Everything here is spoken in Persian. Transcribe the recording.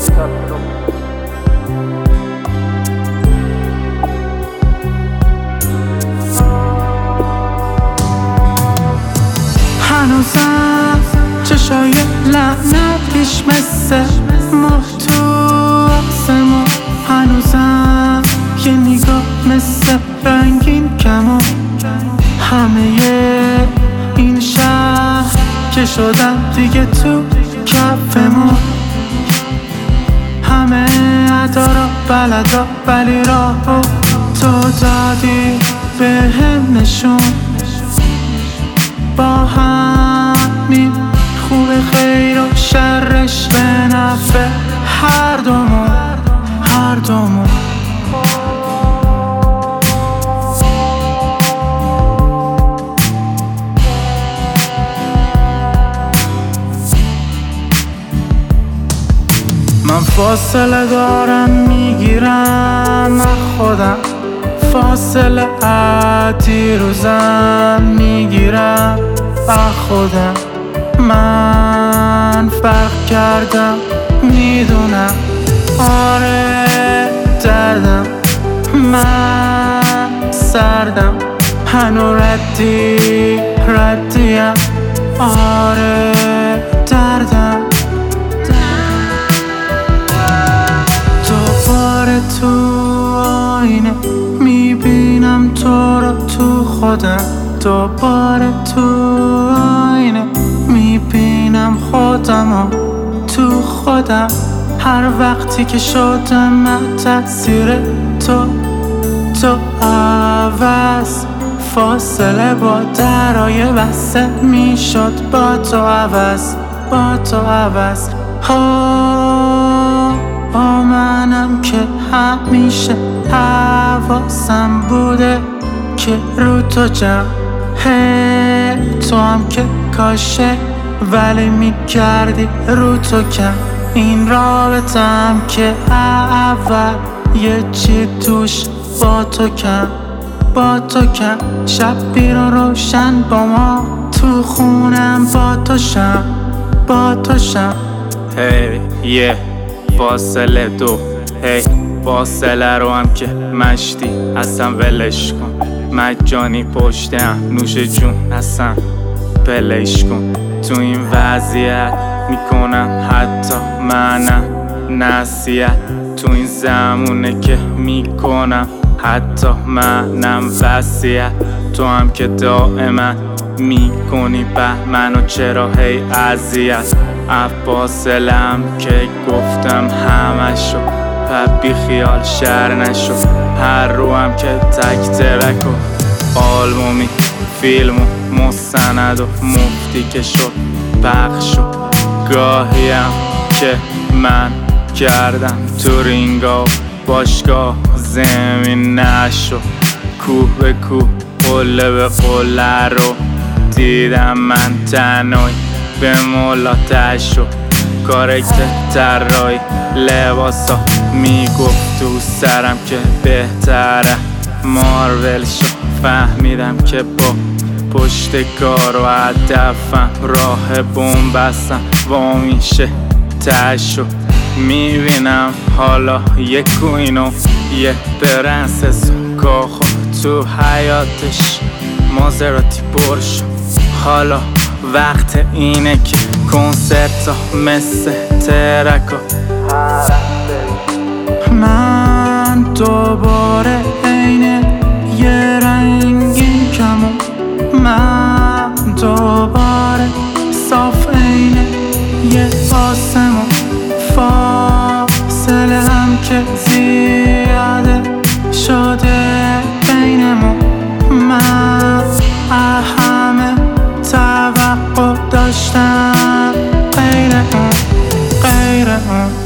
هنوزم چشای لعنتیش مثل ماه تو آسمون، هنوزم یه نگاه مثل رنگین کمون. همه این شهر که شدن دیگه تو کفمون، همه ادارا بلدا ولی راهو تو دادی به هم نشون. با همین خوب خیر و شرش به نفع هر دومون. من فاصله دارم میگیرم از خودم، فاصله دیروزم میگیرم از خودم. من فرق کردم میدونم، آره دردم، من سردم هنو ردیم، آره دردم. دوباره تو آینه میبینم تو رو تو خودم، دوباره تو آینه میبینم خودم تو خودم. هر وقتی که شدم من تأثیر تو عوض، فاصله با درای بسته میشد با تو عوض. منم که همیشه حواسم بوده که رو تو جمع، تو هم که کاشه ولی میکردی رو تو کم. این رابطم که اول یه چی توش با تو کم، شب بیرون روشن با ما، تو خونم با تو شم. هی فاصله دو، فاصله رو هم که مشتی اصلا ولش کن. مجانی پشتم نوش جون اصلا پلش کن. تو این وضعیت میکنم حتی منم نصیحت، تو این زمونه که میکنم حتی منم وصیت. تو هم که دائما میکنی بهمنو چرا هی اذیت. فاصله‌ام که گفتم همشو بی خیال شر نشو. هر روم که تک ترک و آلبومی فیلم و مستند و مفتی که شد پخش شد. گاهیم که من کردم تو رینگا و باشگاه زمین نشو. کوه به کوه قله به قله رو دیدم من تنهایی به مولاتش شد. کارکتر طراحی لباسا میگفت تو سرم که بهتره مارول شد. فهمیدم که با پشت کار و هدفم راه بوم بستم و میشه تشو. میبینم حالا یه کوین و یه پرنسس و کاخو تو حیاتش مازراتی برشو. حالا وقت اینه که کنسرت ها مثل ترکا من دوباره عین یه رنگین کمون، من دوباره صاف عین یه آسمون. فاصله هم که زیاده شده بینمون، من همه توقع داشتم غیر اون